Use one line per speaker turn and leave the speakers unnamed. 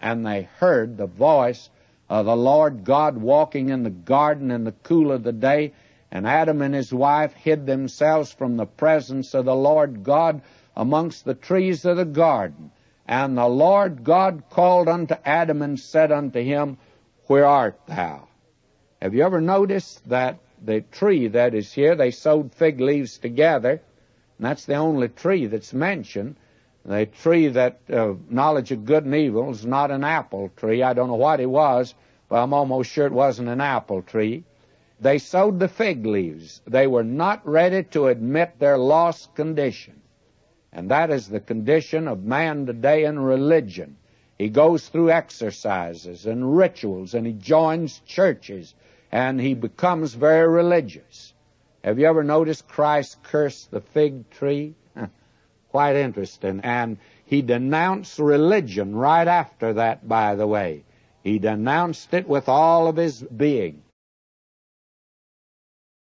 and they heard the voice of the Lord God walking in the garden in the cool of the day, and Adam and his wife hid themselves from the presence of the Lord God amongst the trees of the garden. And the Lord God called unto Adam and said unto him, Where art thou? Have you ever noticed that the tree that is here, they sewed fig leaves together, and that's the only tree that's mentioned. The tree that knowledge of good and evil is not an apple tree. I don't know what it was, but I'm almost sure it wasn't an apple tree. They sewed the fig leaves. They were not ready to admit their lost condition. And that is the condition of man today in religion. He goes through exercises and rituals, and he joins churches, and he becomes very religious. Have you ever noticed Christ cursed the fig tree? Quite interesting. And he denounced religion right after that, by the way. He denounced it with all of his being.